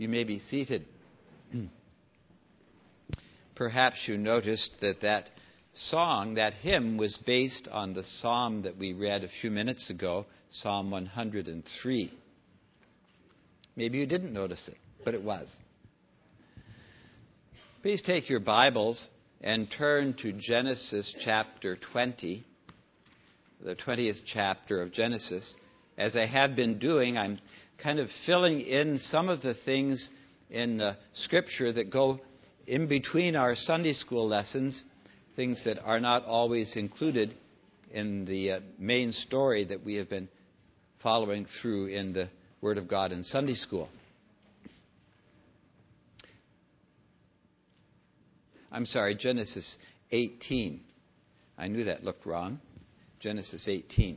You may be seated. Perhaps you noticed that song, that hymn, was based on the psalm that we read a few minutes ago, Psalm 103. Maybe you didn't notice it, but it was. Please take your Bibles and turn to Genesis chapter 20, the 20th chapter of Genesis. As I have been doing, I'm kind of filling in some of the things in Scripture that go in between our Sunday school lessons, things that are not always included in the main story that we have been following through in the Word of God in Sunday school. I'm sorry, Genesis 18. I knew that looked wrong. Genesis 18.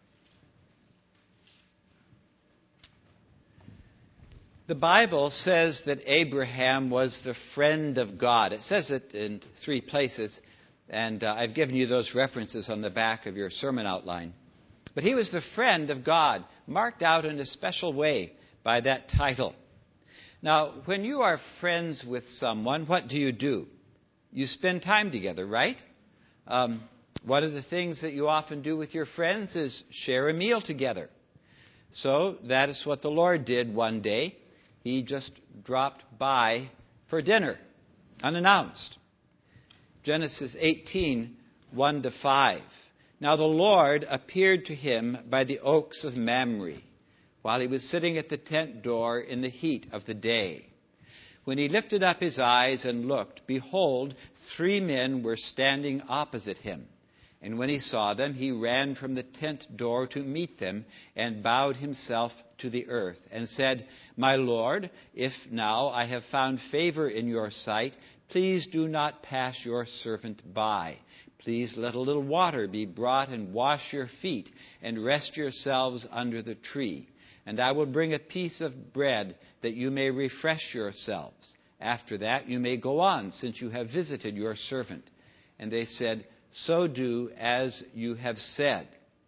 The Bible says that Abraham was the friend of God. It says it in 3 places, and I've given you those references on the back of your sermon outline. But he was the friend of God, marked out in a special way by that title. Now, when you are friends with someone, what do? You spend time together, right? One of the things that you often do with your friends is share a meal together. So that is what the Lord did one day. He just dropped by for dinner, unannounced. Genesis 18, 1-5. Now the Lord appeared to him by the oaks of Mamre, while he was sitting at the tent door in the heat of the day. When he lifted up his eyes and looked, behold, 3 men were standing opposite him. And when he saw them, he ran from the tent door to meet them and bowed himself to the earth and said, My Lord, if now I have found favor in your sight, please do not pass your servant by. Please let a little water be brought and wash your feet and rest yourselves under the tree. And I will bring a piece of bread that you may refresh yourselves. After that you may go on, since you have visited your servant. And they said, So do as you have said.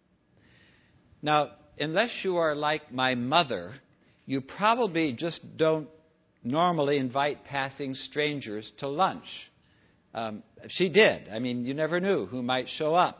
Now, unless you are like my mother, you probably just don't normally invite passing strangers to lunch. She did. I mean, you never knew who might show up.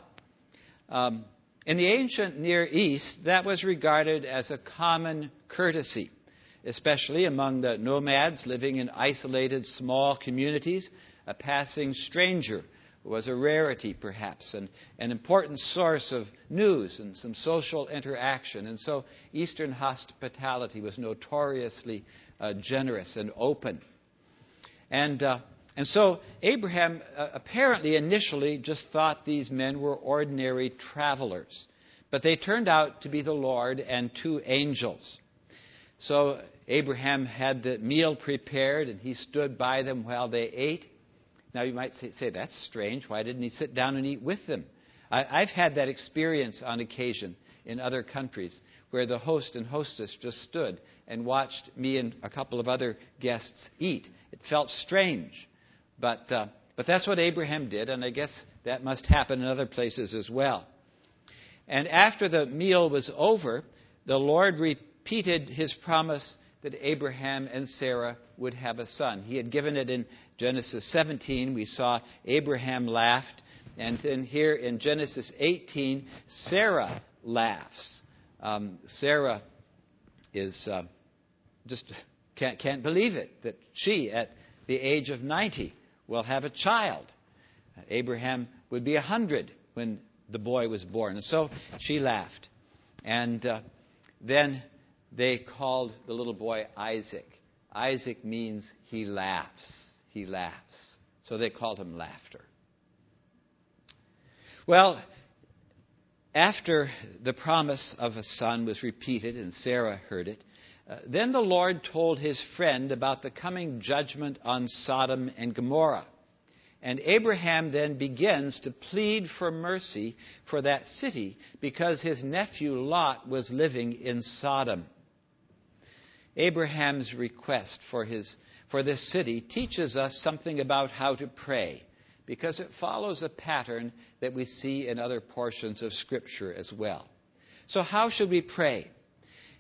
In the ancient Near East, that was regarded as a common courtesy, especially among the nomads living in isolated small communities. A passing stranger was a rarity, perhaps, and an important source of news and some social interaction. And so Eastern hospitality was notoriously generous and open. And so Abraham apparently initially just thought these men were ordinary travelers. But they turned out to be the Lord and 2 angels. So Abraham had the meal prepared, and he stood by them while they ate. Now you might say, that's strange. Why didn't he sit down and eat with them? I've had that experience on occasion in other countries where the host and hostess just stood and watched me and a couple of other guests eat. It felt strange. But that's what Abraham did, and I guess that must happen in other places as well. And after the meal was over, the Lord repeated his promise that Abraham and Sarah would have a son. He had given it in Genesis 17. We saw Abraham laughed. And then here in Genesis 18, Sarah laughs. Sarah is just can't believe it that she, at the age of 90, will have a child. Abraham would be 100 when the boy was born. And so she laughed. And then they called the little boy Isaac. Isaac means he laughs. He laughs. So they called him Laughter. Well, after the promise of a son was repeated and Sarah heard it, then the Lord told his friend about the coming judgment on Sodom and Gomorrah. And Abraham then begins to plead for mercy for that city because his nephew Lot was living in Sodom. Abraham's request for this city teaches us something about how to pray, because it follows a pattern that we see in other portions of Scripture as well. So how should we pray?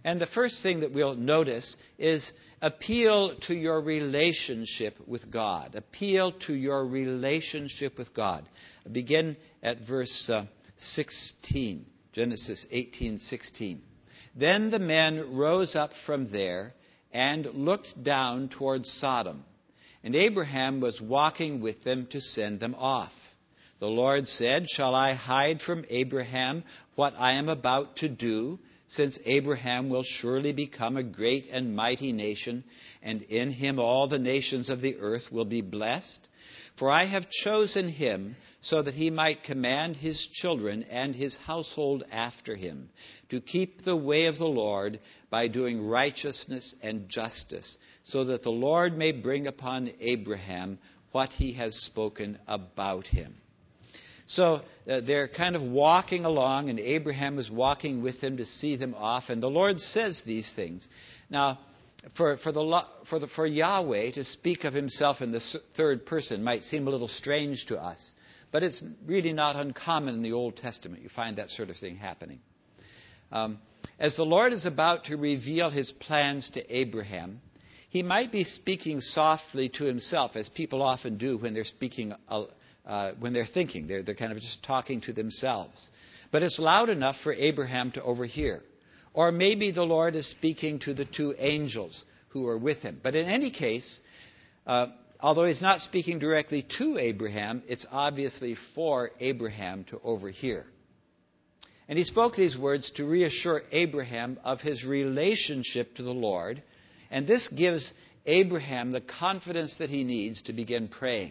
And the first thing that we'll notice is appeal to your relationship with God. Appeal to your relationship with God. Begin at verse 16, Genesis 18:16. Then the men rose up from there and looked down towards Sodom. And Abraham was walking with them to send them off. The Lord said, "Shall I hide from Abraham what I am about to do, since Abraham will surely become a great and mighty nation, and in him all the nations of the earth will be blessed? For I have chosen him so that he might command his children and his household after him, to keep the way of the Lord by doing righteousness and justice, so that the Lord may bring upon Abraham what he has spoken about him." So they're kind of walking along, and Abraham is walking with them to see them off. And the Lord says these things. Now, for Yahweh to speak of himself in the third person might seem a little strange to us, but it's really not uncommon in the Old Testament. You find that sort of thing happening. As the Lord is about to reveal his plans to Abraham, he might be speaking softly to himself, as people often do when they're speaking. When they're thinking. They're kind of just talking to themselves. But it's loud enough for Abraham to overhear. Or maybe the Lord is speaking to the two angels who are with him. But in any case, although he's not speaking directly to Abraham, it's obviously for Abraham to overhear. And he spoke these words to reassure Abraham of his relationship to the Lord. And this gives Abraham the confidence that he needs to begin praying.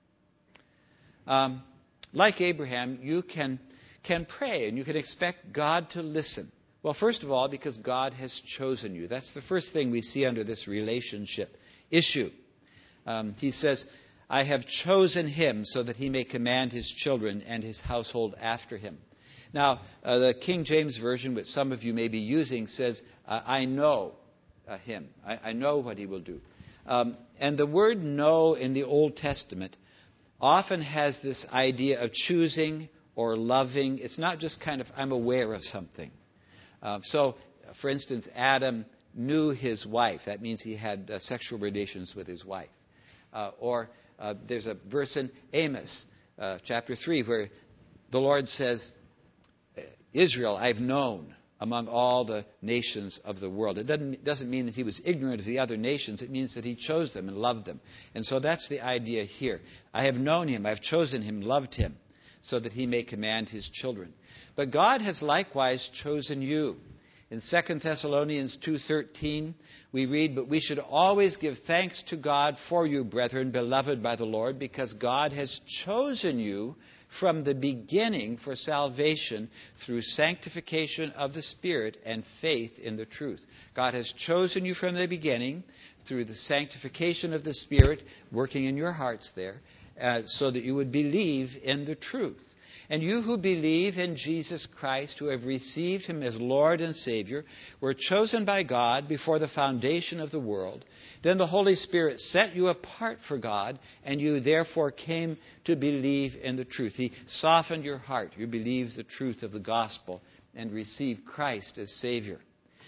Like Abraham, you can pray and you can expect God to listen. Well, first of all, because God has chosen you. That's the first thing we see under this relationship issue. He says, "I have chosen him so that he may command his children and his household after him." Now, the King James Version, which some of you may be using, says, "I know him. I know what he will do." And the word know in the Old Testament often has this idea of choosing or loving. It's not just kind of, I'm aware of something. So, for instance, Adam knew his wife. That means he had sexual relations with his wife. Or there's a verse in Amos, chapter 3, where the Lord says, "Israel I've known among all the nations of the world." It doesn't mean that he was ignorant of the other nations. It means that he chose them and loved them. And so that's the idea here. I have known him, I've chosen him, loved him, so that he may command his children. But God has likewise chosen you. In 2 Thessalonians 2:13, we read, "But we should always give thanks to God for you, brethren, beloved by the Lord, because God has chosen you from the beginning for salvation through sanctification of the Spirit and faith in the truth." God has chosen you from the beginning through the sanctification of the Spirit working in your hearts there, so that you would believe in the truth. And you who believe in Jesus Christ, who have received him as Lord and Savior, were chosen by God before the foundation of the world. Then the Holy Spirit set you apart for God, and you therefore came to believe in the truth. He softened your heart. You believed the truth of the gospel and received Christ as Savior.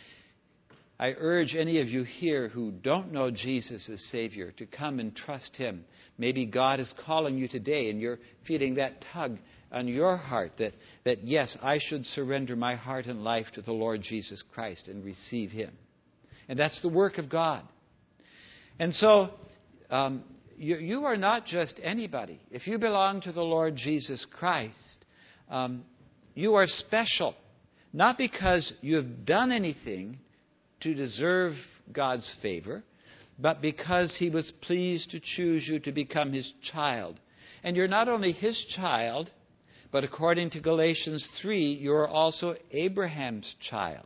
I urge any of you here who don't know Jesus as Savior to come and trust him. Maybe God is calling you today and you're feeling that tug on your heart that yes, I should surrender my heart and life to the Lord Jesus Christ and receive him. And that's the work of God. And so you are not just anybody. If you belong to the Lord Jesus Christ, you are special. Not because you have done anything to deserve God's favor, but because he was pleased to choose you to become his child. And you're not only his child, but according to Galatians 3, you're also Abraham's child.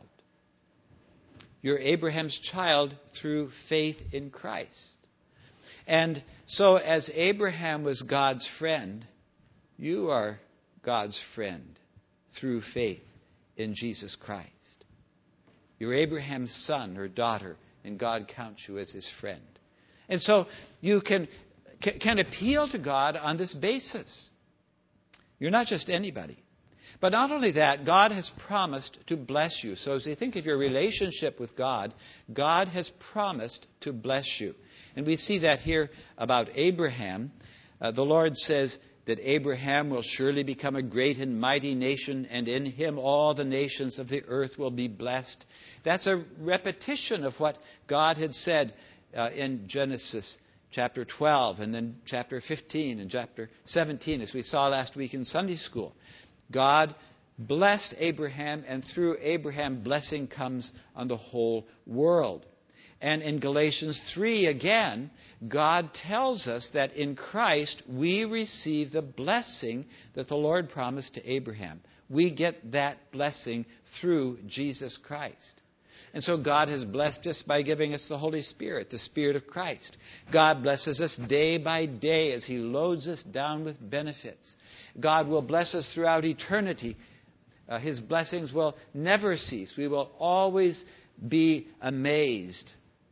You're Abraham's child through faith in Christ. And so as Abraham was God's friend, you are God's friend through faith in Jesus Christ. You're Abraham's son or daughter, and God counts you as his friend. And so you can appeal to God on this basis. You're not just anybody. But not only that, God has promised to bless you. So as you think of your relationship with God, God has promised to bless you. And we see that here about Abraham. The Lord says that Abraham will surely become a great and mighty nation, and in him all the nations of the earth will be blessed. That's a repetition of what God had said in Genesis chapter 12, and then chapter 15 and chapter 17, as we saw last week in Sunday school. God blessed Abraham, and through Abraham, blessing comes on the whole world. And in Galatians 3 again, God tells us that in Christ we receive the blessing that the Lord promised to Abraham. We get that blessing through Jesus Christ. And so God has blessed us by giving us the Holy Spirit, the Spirit of Christ. God blesses us day by day as He loads us down with benefits. God will bless us throughout eternity. His blessings will never cease. We will always be amazed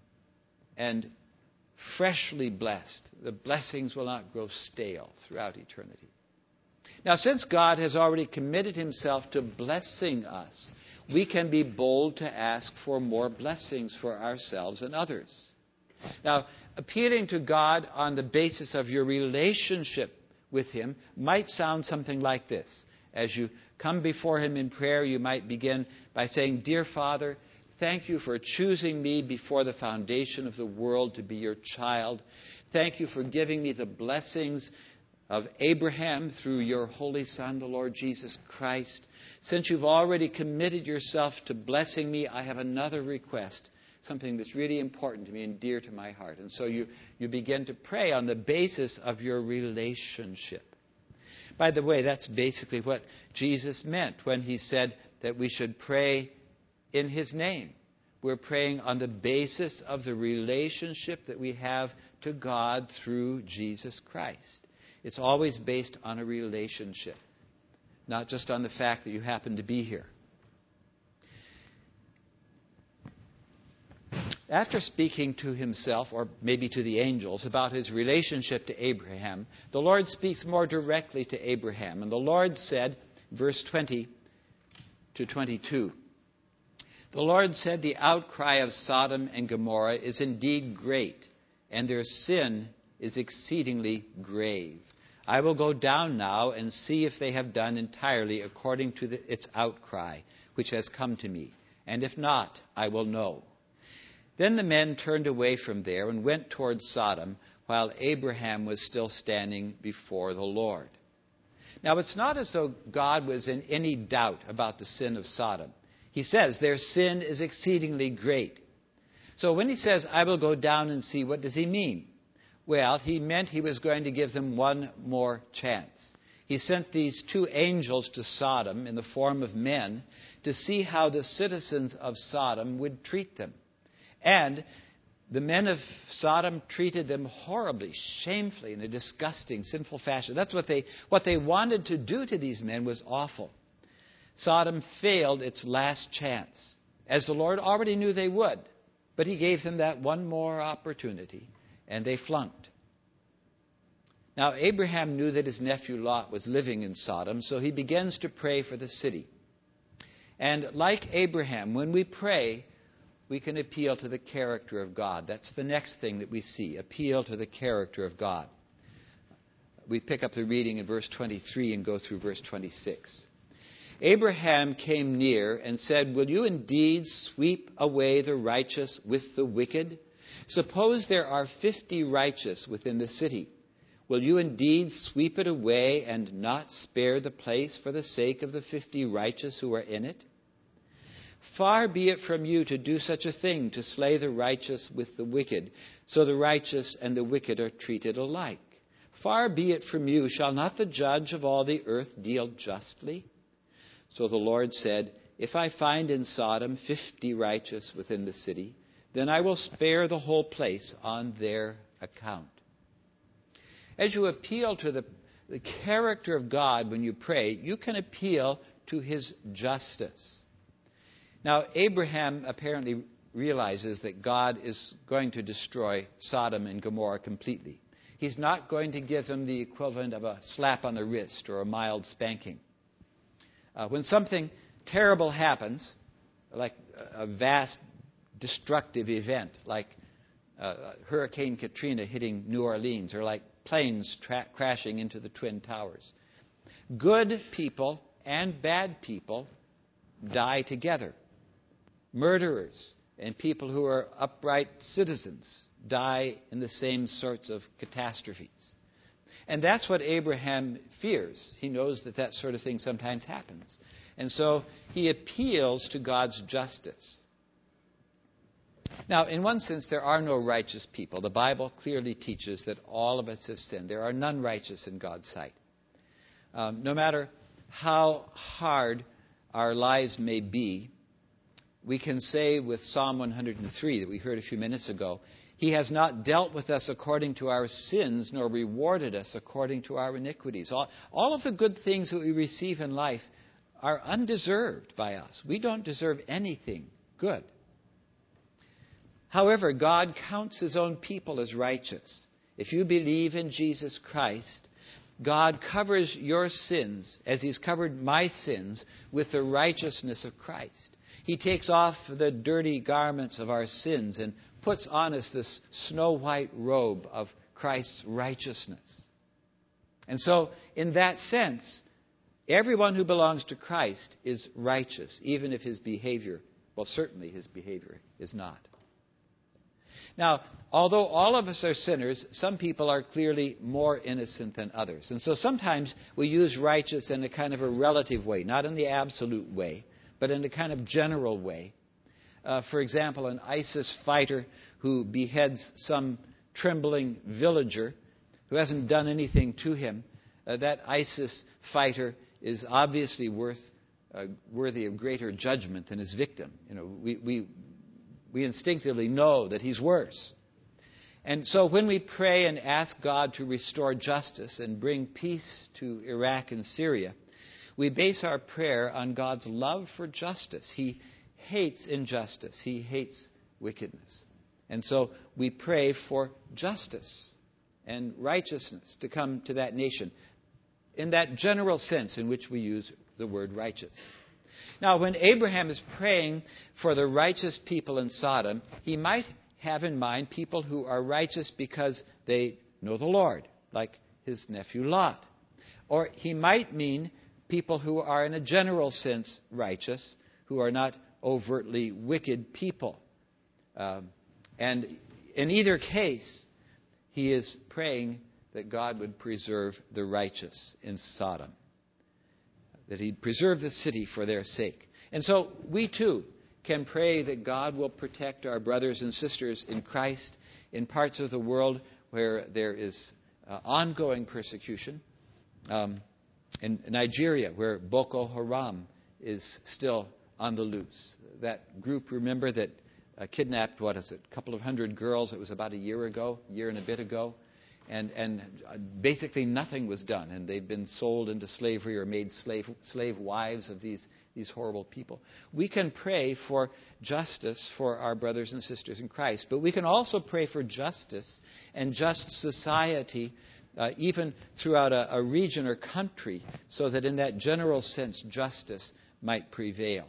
and freshly blessed. The blessings will not grow stale throughout eternity. Now, since God has already committed Himself to blessing us, we can be bold to ask for more blessings for ourselves and others. Now, appealing to God on the basis of your relationship with Him might sound something like this. As you come before Him in prayer, you might begin by saying, "Dear Father, thank you for choosing me before the foundation of the world to be your child. Thank you for giving me the blessings of Abraham through your Holy Son, the Lord Jesus Christ. Since you've already committed yourself to blessing me, I have another request, something that's really important to me and dear to my heart." And so you begin to pray on the basis of your relationship. By the way, that's basically what Jesus meant when He said that we should pray in His name. We're praying on the basis of the relationship that we have to God through Jesus Christ. It's always based on a relationship, not just on the fact that you happen to be here. After speaking to Himself, or maybe to the angels, about His relationship to Abraham, the Lord speaks more directly to Abraham. And the Lord said, verse 20 to 22, "The Lord said, the outcry of Sodom and Gomorrah is indeed great, and their sin is exceedingly grave. I will go down now and see if they have done entirely according to its outcry, which has come to me. And if not, I will know." Then the men turned away from there and went towards Sodom, while Abraham was still standing before the Lord. Now, it's not as though God was in any doubt about the sin of Sodom. He says their sin is exceedingly great. So when He says, "I will go down and see," what does He mean? Well, He meant He was going to give them one more chance. He sent these two angels to Sodom in the form of men to see how the citizens of Sodom would treat them. And the men of Sodom treated them horribly, shamefully, in a disgusting, sinful fashion. That's what they wanted to do to these men was awful. Sodom failed its last chance, as the Lord already knew they would. But He gave them that one more opportunity, and they flunked. Now, Abraham knew that his nephew Lot was living in Sodom, so he begins to pray for the city. And like Abraham, when we pray, we can appeal to the character of God. That's the next thing that we see, appeal to the character of God. We pick up the reading in verse 23 and go through verse 26. "Abraham came near and said, 'Will you indeed sweep away the righteous with the wicked? Suppose there are 50 righteous within the city. Will you indeed sweep it away and not spare the place for the sake of the 50 righteous who are in it? Far be it from you to do such a thing, to slay the righteous with the wicked, so the righteous and the wicked are treated alike. Far be it from you, shall not the judge of all the earth deal justly?' So the Lord said, 'If I find in Sodom 50 righteous within the city, then I will spare the whole place on their account.'" As you appeal to the character of God when you pray, you can appeal to His justice. Now, Abraham apparently realizes that God is going to destroy Sodom and Gomorrah completely. He's not going to give them the equivalent of a slap on the wrist or a mild spanking. When something terrible happens, like a vast destructive event, like Hurricane Katrina hitting New Orleans, or like planes crashing into the Twin Towers, good people and bad people die together. Murderers and people who are upright citizens die in the same sorts of catastrophes. And that's what Abraham fears. He knows that that sort of thing sometimes happens. And so he appeals to God's justice. Now, in one sense, there are no righteous people. The Bible clearly teaches that all of us have sinned. There are none righteous in God's sight. No matter how hard our lives may be, we can say with Psalm 103 that we heard a few minutes ago, He has not dealt with us according to our sins, nor rewarded us according to our iniquities. All of the good things that we receive in life are undeserved by us. We don't deserve anything good. However, God counts His own people as righteous. If you believe in Jesus Christ, God covers your sins, as He's covered my sins, with the righteousness of Christ. He takes off the dirty garments of our sins and puts on us this snow-white robe of Christ's righteousness. And so, in that sense, everyone who belongs to Christ is righteous, even if his behavior, well, certainly his behavior is not. Now, although all of us are sinners, some people are clearly more innocent than others. And so sometimes we use righteous in a kind of a relative way, not in the absolute way, but in a kind of general way. For example, an ISIS fighter who beheads some trembling villager who hasn't done anything to him, that ISIS fighter is obviously worthy of greater judgment than his victim. You know, we instinctively know that he's worse. And so when we pray and ask God to restore justice and bring peace to Iraq and Syria, we base our prayer on God's love for justice. He hates injustice. He hates wickedness. And so we pray for justice and righteousness to come to that nation in that general sense in which we use the word righteous. Now, when Abraham is praying for the righteous people in Sodom, he might have in mind people who are righteous because they know the Lord, like his nephew Lot. Or he might mean people who are in a general sense righteous, who are not overtly wicked people. And in either case, he is praying that God would preserve the righteous in Sodom, that He'd preserve the city for their sake. And so we too can pray that God will protect our brothers and sisters in Christ in parts of the world where there is ongoing persecution. In Nigeria, where Boko Haram is still on the loose. That group, remember, that kidnapped, a couple of hundred girls. It was about a year and a bit ago. And basically nothing was done. And they've been sold into slavery or made slave wives of these horrible people. We can pray for justice for our brothers and sisters in Christ. But we can also pray for justice and just society even throughout a region or country, so that in that general sense justice might prevail.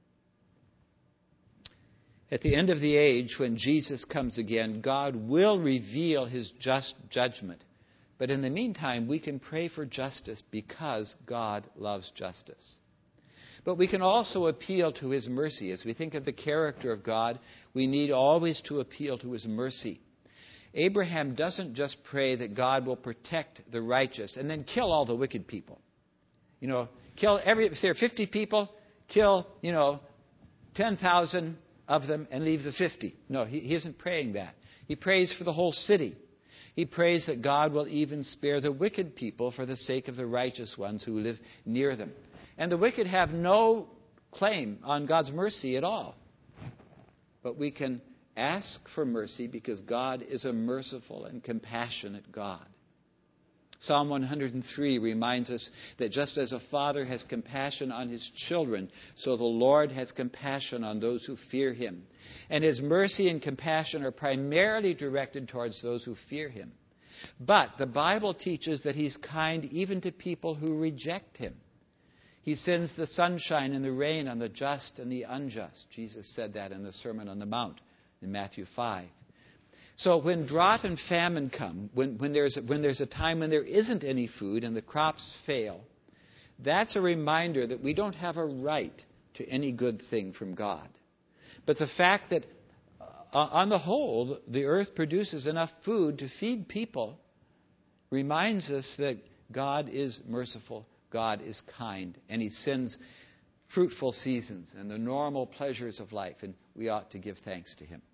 At the end of the age, when Jesus comes again, God will reveal His just judgment. But in the meantime, we can pray for justice because God loves justice. But we can also appeal to His mercy. As we think of the character of God, we need always to appeal to His mercy. Abraham doesn't just pray that God will protect the righteous and then kill all the wicked people. You know, if there are 50 people, kill, 10,000 of them and leave the 50. No, he isn't praying that. He prays for the whole city. He prays that God will even spare the wicked people for the sake of the righteous ones who live near them. And the wicked have no claim on God's mercy at all. But we can ask for mercy because God is a merciful and compassionate God. Psalm 103 reminds us that just as a father has compassion on his children, so the Lord has compassion on those who fear Him. And His mercy and compassion are primarily directed towards those who fear Him. But the Bible teaches that He's kind even to people who reject Him. He sends the sunshine and the rain on the just and the unjust. Jesus said that in the Sermon on the Mount in Matthew 5. So when drought and famine come, when there's a time when there isn't any food and the crops fail, that's a reminder that we don't have a right to any good thing from God. But the fact that on the whole, the earth produces enough food to feed people reminds us that God is merciful, God is kind, and He sends fruitful seasons and the normal pleasures of life, and we ought to give thanks to Him.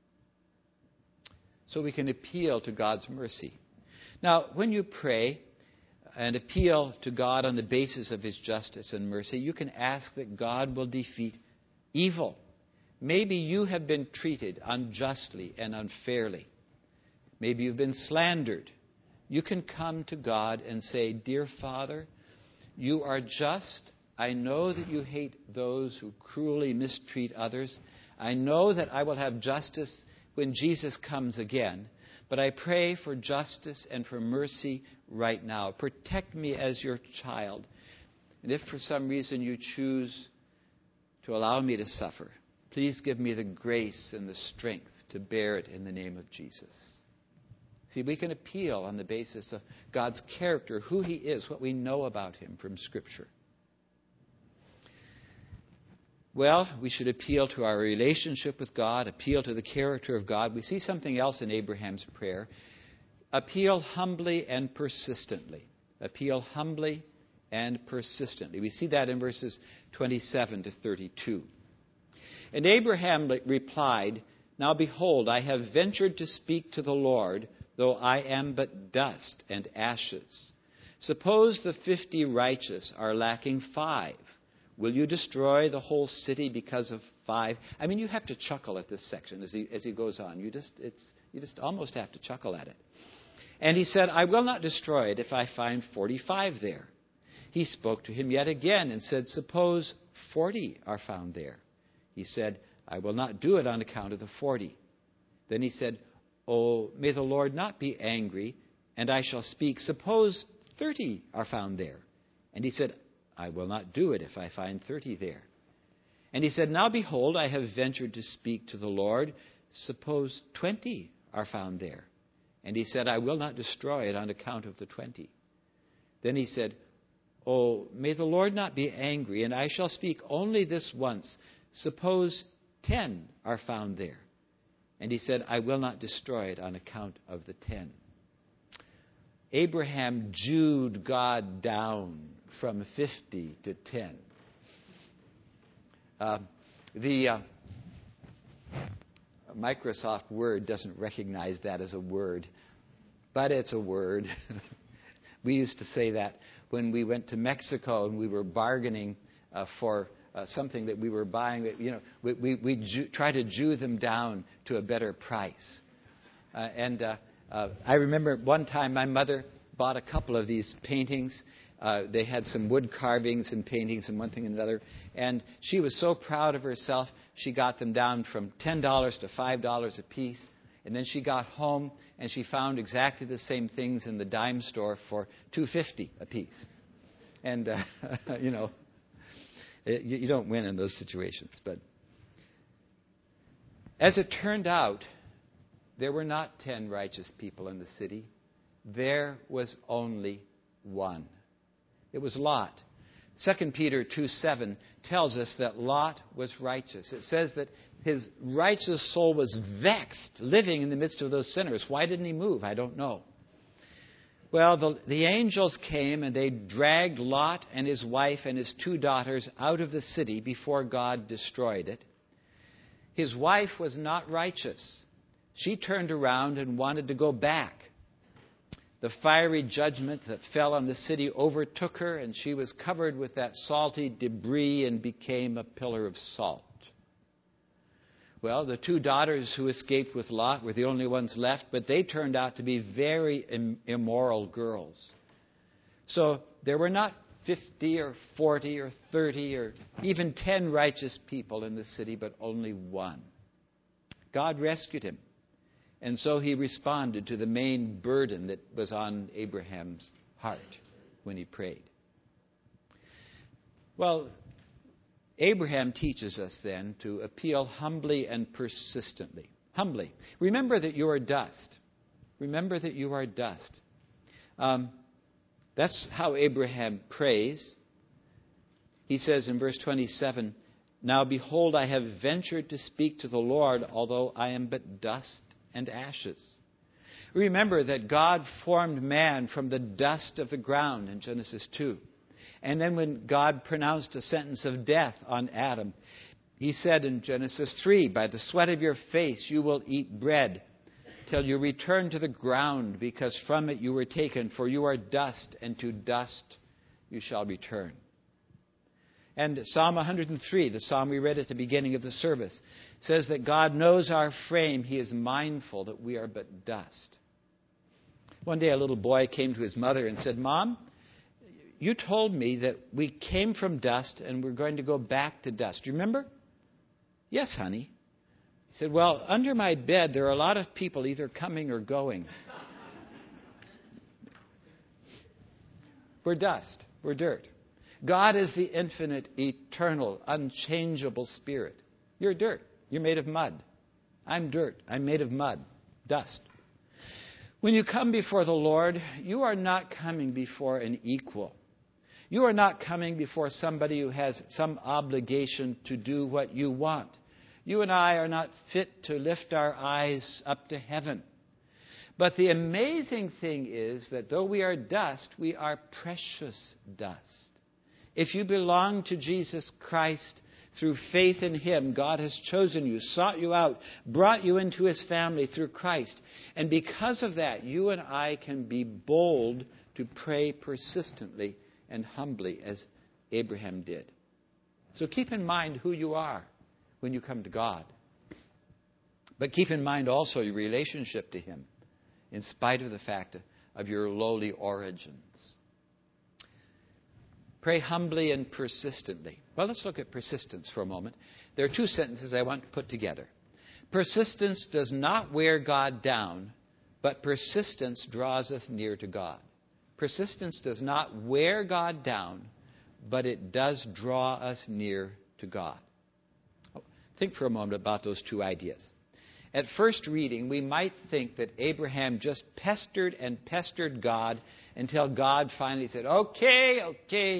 So we can appeal to God's mercy. Now, when you pray and appeal to God on the basis of His justice and mercy, you can ask that God will defeat evil. Maybe you have been treated unjustly and unfairly. Maybe you've been slandered. You can come to God and say, "Dear Father, you are just. I know that you hate those who cruelly mistreat others. I know that I will have justice when Jesus comes again. But I pray for justice and for mercy right now. Protect me as your child. And if for some reason you choose to allow me to suffer, please give me the grace and the strength to bear it in the name of Jesus." See, we can appeal on the basis of God's character, who He is, what we know about Him from Scripture. Well, we should appeal to our relationship with God, appeal to the character of God. We see something else in Abraham's prayer. Appeal humbly and persistently. Appeal humbly and persistently. We see that in verses 27 to 32. And Abraham replied, "Now behold, I have ventured to speak to the Lord, though I am but dust and ashes. Suppose the 50 righteous are lacking 5. Will you destroy the whole city because of 5? I mean, you have to chuckle at this section as he goes on. You just almost have to chuckle at it. And he said, "I will not destroy it if I find 45 there." He spoke to him yet again and said, "Suppose 40 are found there." He said, "I will not do it on account of the 40. Then he said, "Oh, may the Lord not be angry, and I shall speak. Suppose 30 are found there." And he said, "I will not do it if I find 30 there." And he said, "Now behold, I have ventured to speak to the Lord. Suppose 20 are found there." And he said, "I will not destroy it on account of the 20. Then he said, "Oh, may the Lord not be angry, and I shall speak only this once. Suppose 10 are found there." And he said, "I will not destroy it on account of the 10. Abraham Jewed God down from 50 to 10. The Microsoft Word doesn't recognize that as a word, but it's a word. We used to say that when we went to Mexico and we were bargaining for something that we were buying. We try to Jew them down to a better price. I remember one time my mother bought a couple of these paintings. They had some wood carvings and paintings and one thing and another. And she was so proud of herself, she got them down from $10 to $5 a piece. And then she got home and she found exactly the same things in the dime store for $2.50 a piece. And, you don't win in those situations. But as it turned out, there were not 10 righteous people in the city. There was only one. It was Lot. 2 Peter 2:7 tells us that Lot was righteous. It says that his righteous soul was vexed living in the midst of those sinners. Why didn't he move? I don't know. Well, the angels came and they dragged Lot and his wife and his 2 daughters out of the city before God destroyed it. His wife was not righteous. She turned around and wanted to go back. The fiery judgment that fell on the city overtook her, and she was covered with that salty debris and became a pillar of salt. Well, the 2 daughters who escaped with Lot were the only ones left, but they turned out to be very immoral girls. So there were not 50 or 40 or 30 or even 10 righteous people in the city, but only one. God rescued him. And so he responded to the main burden that was on Abraham's heart when he prayed. Well, Abraham teaches us then to appeal humbly and persistently. Humbly. Remember that you are dust. Remember that you are dust. That's how Abraham prays. He says in verse 27, "Now behold, I have ventured to speak to the Lord, although I am but dust and ashes." Remember that God formed man from the dust of the ground in Genesis 2. And then when God pronounced a sentence of death on Adam, He said in Genesis 3, "By the sweat of your face you will eat bread till you return to the ground, because from it you were taken, for you are dust, and to dust you shall return." And Psalm 103, the psalm we read at the beginning of the service, says that God knows our frame. He is mindful that we are but dust. One day a little boy came to his mother and said, "Mom, you told me that we came from dust and we're going to go back to dust. Do you remember?" "Yes, honey." He said, "Well, under my bed there are a lot of people either coming or going." We're dust. We're dirt. God is the infinite, eternal, unchangeable Spirit. You're dirt. You're made of mud. I'm dirt. I'm made of mud. Dust. When you come before the Lord, you are not coming before an equal. You are not coming before somebody who has some obligation to do what you want. You and I are not fit to lift our eyes up to heaven. But the amazing thing is that though we are dust, we are precious dust. If you belong to Jesus Christ through faith in Him, God has chosen you, sought you out, brought you into His family through Christ. And because of that, you and I can be bold to pray persistently and humbly as Abraham did. So keep in mind who you are when you come to God. But keep in mind also your relationship to Him, in spite of the fact of your lowly origins. Pray humbly and persistently. Well, let's look at persistence for a moment. There are two sentences I want to put together. Persistence does not wear God down, but persistence draws us near to God. Persistence does not wear God down, but it does draw us near to God. Think for a moment about those two ideas. At first reading, we might think that Abraham just pestered and pestered God until God finally said, okay.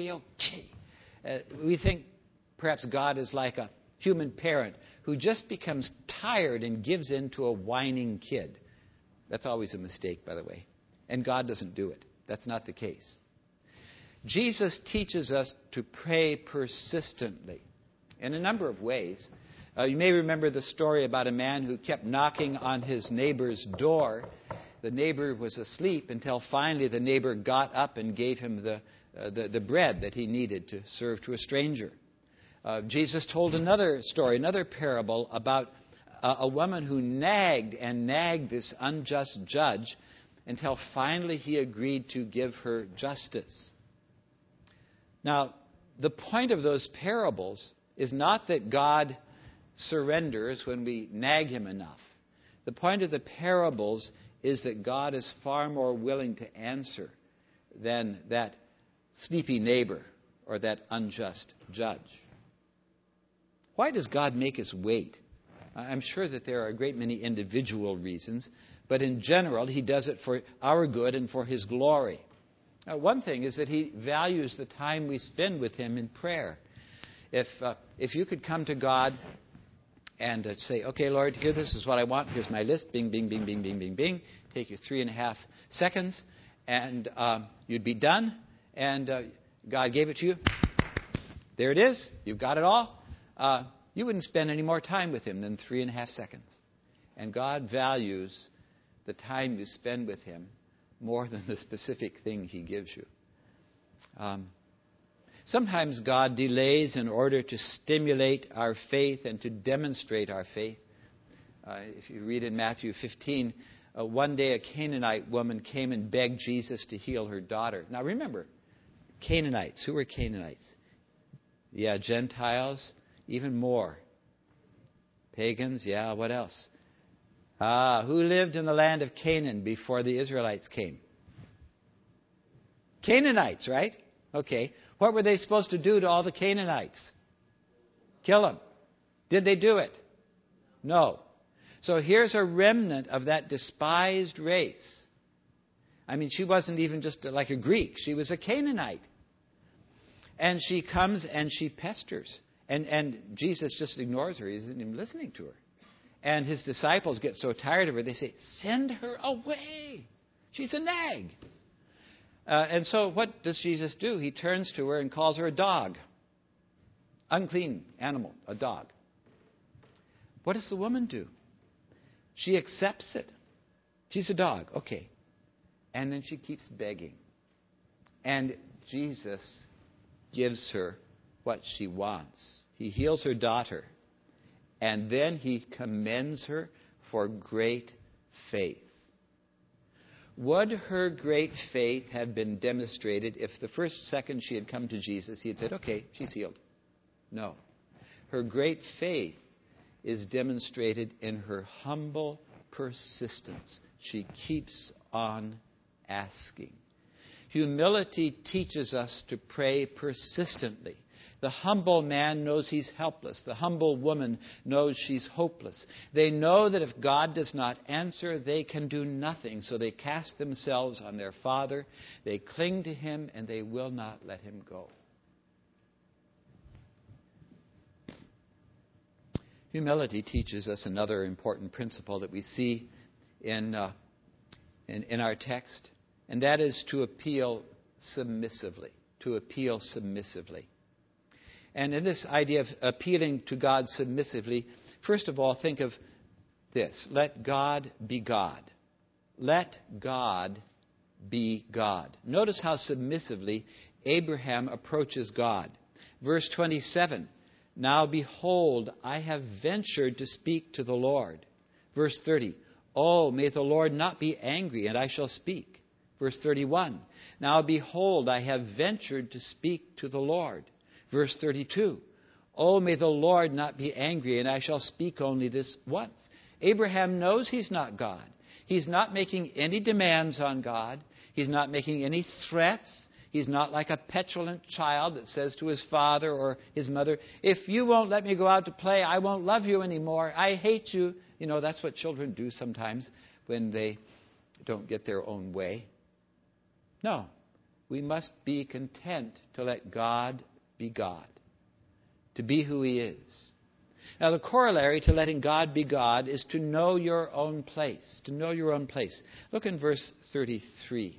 We think perhaps God is like a human parent who just becomes tired and gives in to a whining kid. That's always a mistake, by the way. And God doesn't do it. That's not the case. Jesus teaches us to pray persistently in a number of ways. You may remember the story about a man who kept knocking on his neighbor's door. The neighbor was asleep until finally the neighbor got up and gave him the bread that he needed to serve to a stranger. Jesus told another story, another parable about a woman who nagged and nagged this unjust judge until finally he agreed to give her justice. Now, the point of those parables is not that God surrenders when we nag Him enough. The point of the parables is that God is far more willing to answer than that sleepy neighbor or that unjust judge. Why does God make us wait? I'm sure that there are a great many individual reasons, but in general, He does it for our good and for His glory. Now, one thing is that He values the time we spend with Him in prayer. If you could come to God and say, okay, Lord, this is what I want. Here's my list. Bing, bing, bing, bing, bing, bing, bing. Take you 3.5 seconds, and you'd be done. And God gave it to you. There it is. You've got it all. You wouldn't spend any more time with Him than 3.5 seconds. And God values the time you spend with Him more than the specific thing He gives you. Sometimes God delays in order to stimulate our faith and to demonstrate our faith. If you read in Matthew 15, one day a Canaanite woman came and begged Jesus to heal her daughter. Now remember, Canaanites. Who were Canaanites? Yeah, Gentiles, even more. Pagans, yeah, what else? Who lived in the land of Canaan before the Israelites came? Canaanites, right? Okay. What were they supposed to do to all the Canaanites? Kill them. Did they do it? No. So here's a remnant of that despised race. I mean, she wasn't even just like a Greek. She was a Canaanite. And she comes and she pesters. And Jesus just ignores her. He isn't even listening to her. And his disciples get so tired of her, they say, send her away. She's a nag. And so what does Jesus do? He turns to her and calls her a dog. Unclean animal, a dog. What does the woman do? She accepts it. She's a dog. Okay. And then she keeps begging. And Jesus gives her what she wants. He heals her daughter. And then he commends her for great faith. Would her great faith have been demonstrated if the first second she had come to Jesus, he had said, okay, she's healed? No. Her great faith is demonstrated in her humble persistence. She keeps on asking. Humility teaches us to pray persistently. The humble man knows he's helpless. The humble woman knows she's hopeless. They know that if God does not answer, they can do nothing. So they cast themselves on their Father. They cling to him, and they will not let him go. Humility teaches us another important principle that we see in our text, and that is to appeal submissively. To appeal submissively. And in this idea of appealing to God submissively, first of all, think of this. Let God be God. Let God be God. Notice how submissively Abraham approaches God. Verse 27, now behold, I have ventured to speak to the Lord. Verse 30, oh, may the Lord not be angry, and I shall speak. Verse 31, now behold, I have ventured to speak to the Lord. Verse 32, oh, may the Lord not be angry, and I shall speak only this once. Abraham knows he's not God. He's not making any demands on God. He's not making any threats. He's not like a petulant child that says to his father or his mother, if you won't let me go out to play, I won't love you anymore. I hate you. You know, that's what children do sometimes when they don't get their own way. No, we must be content to let God be God, to be who he is. Now, the corollary to letting God be God is to know your own place, to know your own place. Look in verse 33.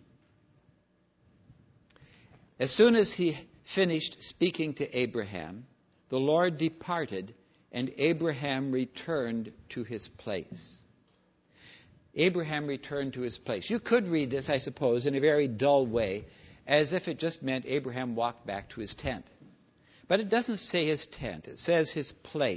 As soon as he finished speaking to Abraham, the Lord departed, and Abraham returned to his place. Abraham returned to his place. You could read this, I suppose, in a very dull way, as if it just meant Abraham walked back to his tent. But it doesn't say his tent. It says his place.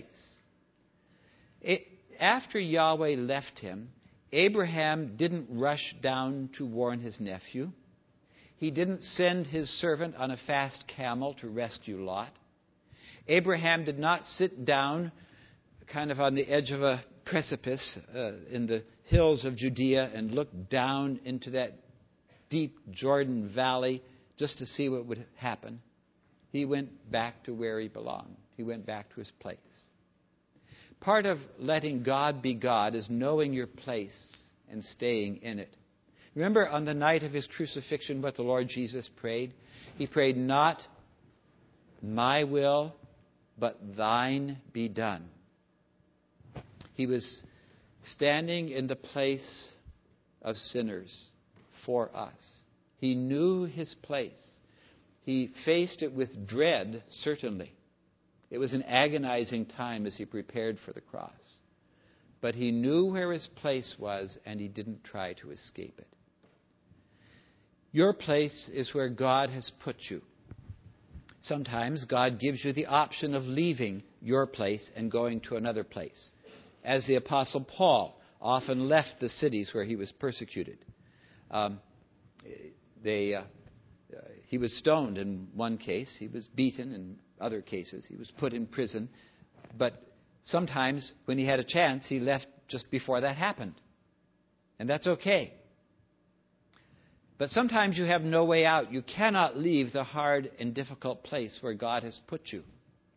After Yahweh left him, Abraham didn't rush down to warn his nephew. He didn't send his servant on a fast camel to rescue Lot. Abraham did not sit down kind of on the edge of a precipice in the hills of Judea and look down into that deep Jordan Valley just to see what would happen. He went back to where he belonged. He went back to his place. Part of letting God be God is knowing your place and staying in it. Remember on the night of his crucifixion what the Lord Jesus prayed? He prayed, not my will, but thine be done. He was standing in the place of sinners for us. He knew his place. He faced it with dread, certainly. It was an agonizing time as he prepared for the cross. But he knew where his place was, and he didn't try to escape it. Your place is where God has put you. Sometimes God gives you the option of leaving your place and going to another place. As the Apostle Paul often left the cities where he was persecuted. He was stoned in one case. He was beaten in other cases. He was put in prison. But sometimes when he had a chance, he left just before that happened. And that's okay. But sometimes you have no way out. You cannot leave the hard and difficult place where God has put you.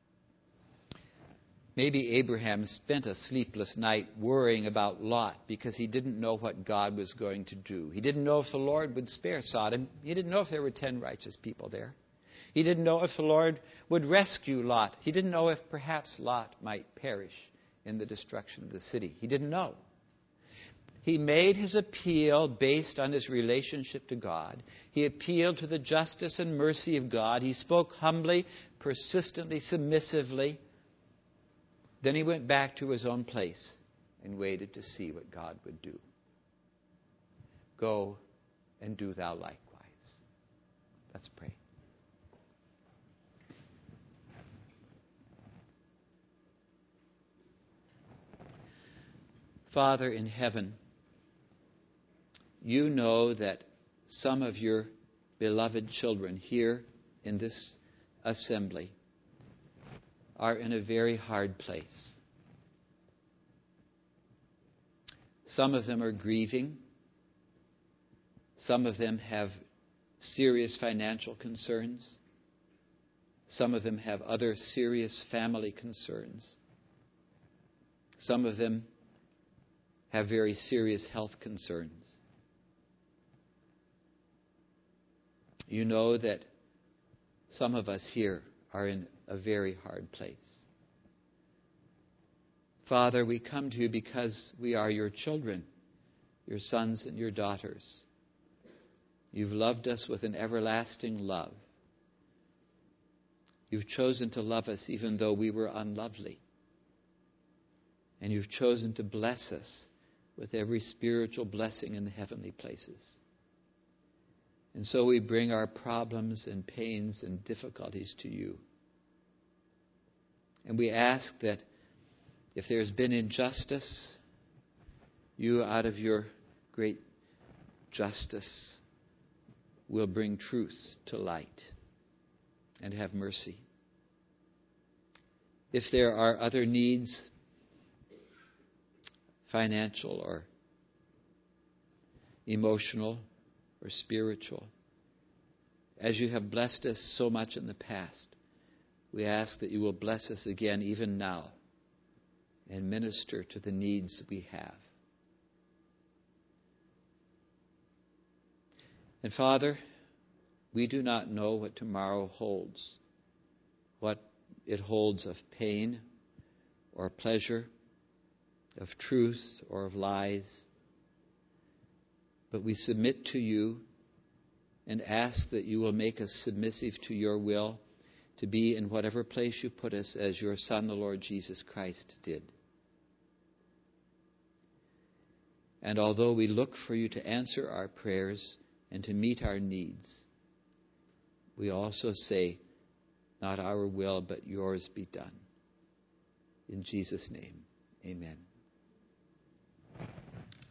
Maybe Abraham spent a sleepless night worrying about Lot because he didn't know what God was going to do. He didn't know if the Lord would spare Sodom. He didn't know if there were 10 righteous people there. He didn't know if the Lord would rescue Lot. He didn't know if perhaps Lot might perish in the destruction of the city. He didn't know. He made his appeal based on his relationship to God. He appealed to the justice and mercy of God. He spoke humbly, persistently, submissively. Then he went back to his own place and waited to see what God would do. Go and do thou likewise. Let's pray. Father in heaven, you know that some of your beloved children here in this assembly are in a very hard place. Some of them are grieving. Some of them have serious financial concerns. Some of them have other serious family concerns. Some of them have very serious health concerns. You know that some of us here are in a very hard place. Father, we come to you because we are your children, your sons and your daughters. You've loved us with an everlasting love. You've chosen to love us even though we were unlovely. And you've chosen to bless us with every spiritual blessing in the heavenly places. And so we bring our problems and pains and difficulties to you. And we ask that if there's been injustice, you, out of your great justice, will bring truth to light and have mercy. If there are other needs, financial or emotional or spiritual, as you have blessed us so much in the past, we ask that you will bless us again even now and minister to the needs we have. And Father, we do not know what tomorrow holds, what it holds of pain or pleasure, of truth or of lies. But we submit to you and ask that you will make us submissive to your will, to be in whatever place you put us, as your Son, the Lord Jesus Christ, did. And although we look for you to answer our prayers and to meet our needs, we also say, not our will, but yours be done. In Jesus' name, amen.